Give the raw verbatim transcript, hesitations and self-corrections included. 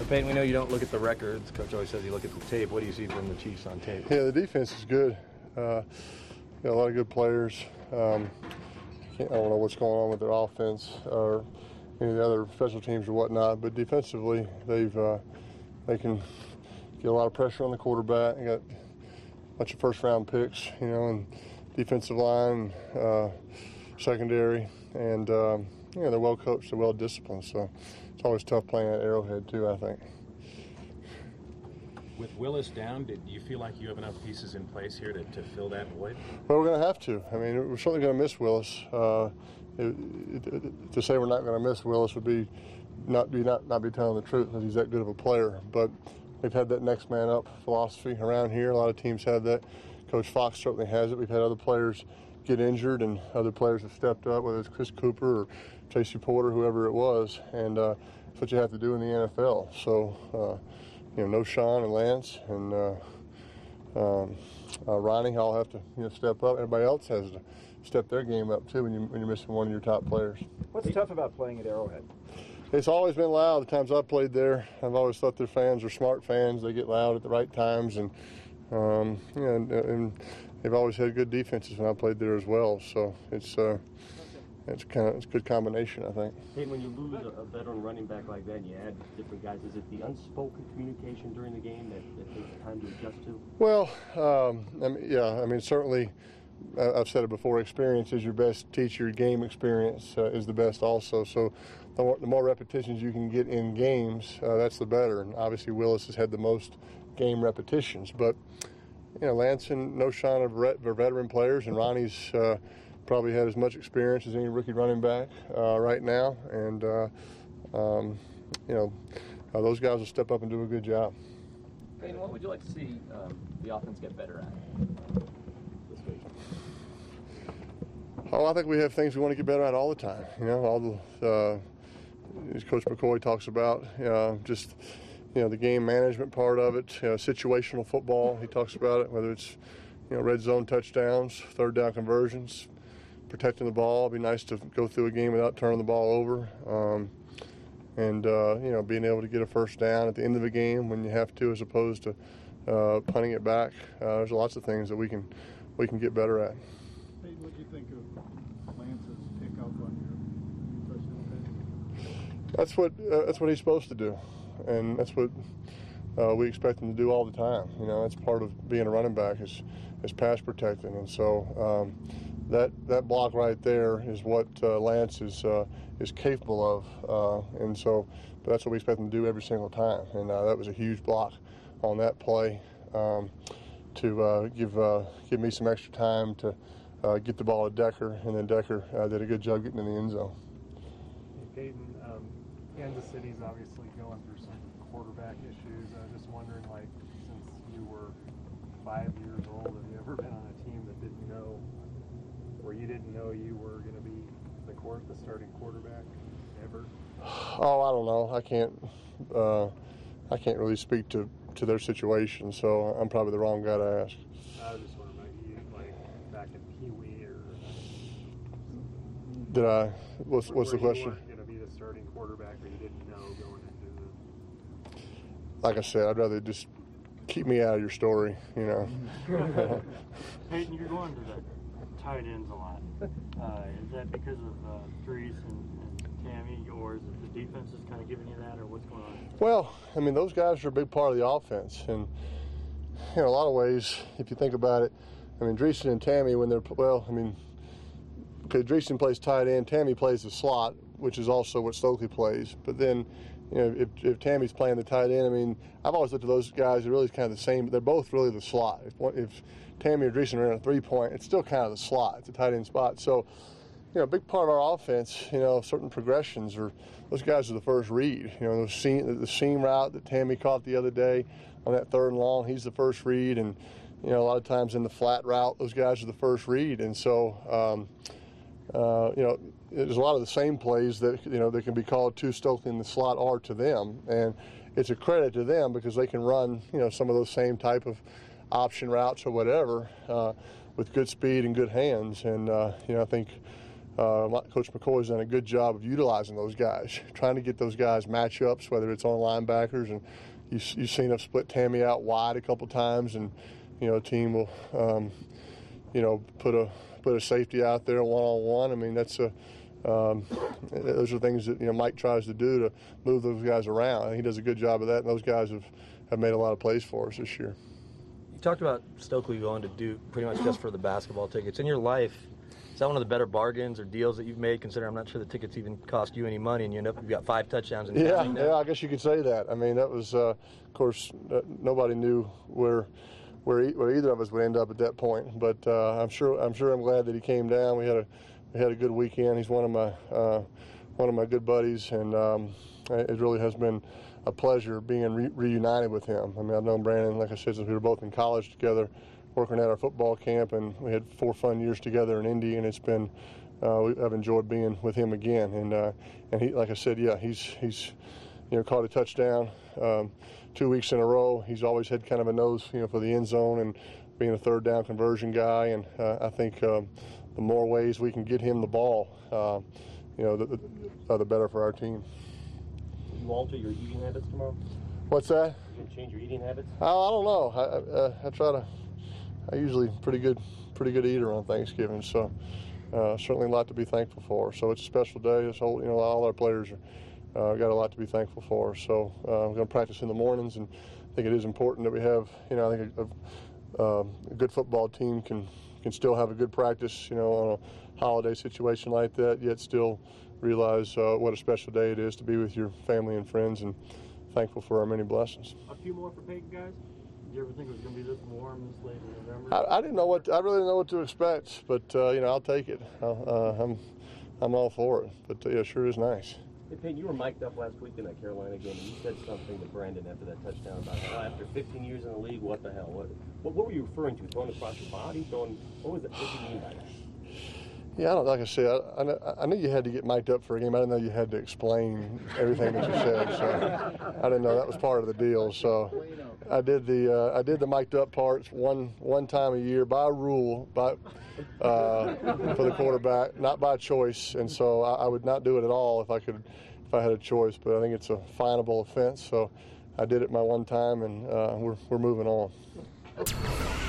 Peyton, we know you don't look at the records. Coach always says you look at the tape. What do you see from the Chiefs on tape? Yeah, the defense is good. Uh, got a lot of good players. Um, I don't know what's going on with their offense or any of the other special teams or whatnot, but defensively, they've uh, they can get a lot of pressure on the quarterback. They got a bunch of first-round picks, you know, and defensive line, uh, secondary, and um, you know, they're well coached, they're well disciplined. So it's always tough playing at Arrowhead too, I think. With Willis down, did you feel like you have enough pieces in place here to, to fill that void? Well, we're going to have to. I mean, we're certainly going to miss Willis. Uh, it, it, it, to say we're not going to miss Willis would be not be not, not be telling the truth, because he's that good of a player. But we've had that next man up philosophy around here. A lot of teams have that. Coach Fox certainly has it. We've had other players get injured, and other players have stepped up, whether it's Chris Cooper or Tracy Porter, whoever it was. And uh, that's what you have to do in the N F L. So. Uh, You know, no Sean and Lance and uh, um, uh, Ronnie all have to you know step up. Everybody else has to step their game up too when you when you're missing one of your top players. What's tough about playing at Arrowhead? It's always been loud. The times I've played there, I've always thought their fans are smart fans. They get loud at the right times, and um, you know, and, and they've always had good defenses when I played there as well. So it's. Uh, It's kind of it's a good combination, I think. Hey, when you lose a, a veteran running back like that, and you add different guys. Is it the unspoken communication during the game that, that takes time to adjust to? Well, um, I mean, yeah, I mean certainly, I've said it before. Experience is your best teacher. Game experience uh, is the best also. So, the more, the more repetitions you can get in games, uh, that's the better. And obviously, Willis has had the most game repetitions. But you know, Lance and Noshawn are veteran players, and Ronnie's. Uh, Probably had as much experience as any rookie running back uh, right now, and uh, um, you know uh, those guys will step up and do a good job. Peyton, what would you like to see um, the offense get better at this week? Oh, I think we have things we want to get better at all the time. You know, all the uh, as Coach McCoy talks about, uh, just you know the game management part of it, you know, situational football. He talks about it, whether it's you know red zone touchdowns, third down conversions. Protecting the ball. It'd be nice to go through a game without turning the ball over, um, and uh, you know being able to get a first down at the end of the game when you have to, as opposed to uh, punting it back. Uh, there's lots of things that we can we can get better at. Hey, what do you think of Lance's pickup on your touchdown? That's what uh, that's what he's supposed to do, and that's what uh, we expect him to do all the time. You know, that's part of being a running back is is pass protecting, and so. Um, That that block right there is what uh, Lance is uh, is capable of, uh, and so but that's what we expect him to do every single time. And uh, that was a huge block on that play um, to uh, give uh, give me some extra time to uh, get the ball to Decker, and then Decker uh, did a good job getting in the end zone. Hey, Peyton, um, Kansas City's obviously going through some quarterback issues. I was just wondering, like, since you were five years old, have you ever been on a team that didn't know? Where you didn't know you were going to be the court, the starting quarterback ever? Oh, I don't know. I can't. Uh, I can't really speak to, to their situation, so I'm probably the wrong guy to ask. I was just wondering about you, like back in Pee Wee, or did I? What's what's the question? You weren't going to be the starting quarterback, or you didn't know going into the. Like I said, I'd rather just keep me out of your story. You know. Peyton, you're going to the tight ends a lot. Uh, is that because of uh, Drees and, and Tammy, or is it the defense is kind of giving you that, or what's going on? Well, I mean, those guys are a big part of the offense, and you know, a lot of ways, if you think about it, I mean, Dreesen and Tammy, when they're well, I mean, okay, Dreesen plays tight end, Tammy plays the slot, which is also what Stokely plays. But then, you know, if, if Tammy's playing the tight end, I mean, I've always looked at those guys. They're really kind of the same. They're both really the slot. If, if Tammy or Dreesen are in a three-point, it's still kind of the slot. It's a tight end spot. So, you know, a big part of our offense, you know, certain progressions are those guys are the first read. You know, those seam, the seam route that Tammy caught the other day on that third and long, he's the first read. And, you know, a lot of times in the flat route, those guys are the first read. And so, um, uh, you know, there's a lot of the same plays that, you know, that can be called to Stokely in the slot are to them. And it's a credit to them because they can run, you know, some of those same type of option routes or whatever uh, with good speed and good hands. And, uh, you know, I think uh, Coach McCoy's done a good job of utilizing those guys, trying to get those guys matchups, whether it's on linebackers. And you, you've seen us split Tammy out wide a couple times, and you know, a team will, um, you know, put a put a safety out there one on one. I mean, that's a um, those are things that you know Mike tries to do to move those guys around. He does a good job of that, and those guys have, have made a lot of plays for us this year. You talked about Stokely going to Duke pretty much just for the basketball tickets. In your life, is that one of the better bargains or deals that you've made, considering I'm not sure the tickets even cost you any money, and you end up, you've got five touchdowns in the Yeah, game yeah, I guess you could say that. I mean, that was, uh, of course, uh, nobody knew where where, e- where either of us would end up at that point. But uh, I'm sure I'm sure I'm glad that he came down. We had a we had a good weekend. He's one of my uh, one of my good buddies, and um, it really has been a pleasure being re- reunited with him. I mean, I've known Brandon, like I said, since we were both in college together, working at our football camp, and we had four fun years together in Indy, and it's been, uh, we, I've enjoyed being with him again. And uh, and he, like I said, yeah, he's he's, you know, caught a touchdown um, two weeks in a row. He's always had kind of a nose, you know, for the end zone and being a third down conversion guy. And uh, I think um, the more ways we can get him the ball, uh, you know, the, the, uh, the better for our team. Will you alter your eating habits tomorrow? What's that? You can change your eating habits? I, I don't know. I, I, uh, I try to. I usually pretty good, pretty good eater on Thanksgiving. So uh, certainly a lot to be thankful for. So it's a special day. It's whole, you know, all our players are uh, got a lot to be thankful for. So uh, I'm going to practice in the mornings, and I think it is important that we have. You know, I think a, a, a good football team can can still have a good practice. You know, on a holiday situation like that, yet still realize uh, what a special day it is to be with your family and friends, and thankful for our many blessings. A few more for Peyton, guys? Did you ever think it was going to be this warm this late in November? I, I didn't know what I really didn't know what to expect, but uh, you know, I'll take it. I'll, uh, I'm I'm all for it. But uh, yeah, sure is nice. Hey, Peyton, you were mic'd up last week in that Carolina game, and you said something to Brandon after that touchdown about how after fifteen years in the league, what the hell? What what, what were you referring to? Throwing across your body? Throwing? What was it? What did you mean by that? Yeah, I don't like I said. I, I, I knew you had to get mic'd up for a game. I didn't know you had to explain everything that you said. So I didn't know that was part of the deal. So I did the uh, I did the mic'd up parts one one time a year by rule, by uh, for the quarterback, not by choice. And so I, I would not do it at all if I could if I had a choice. But I think it's a finable offense. So I did it my one time, and uh, we're we're moving on.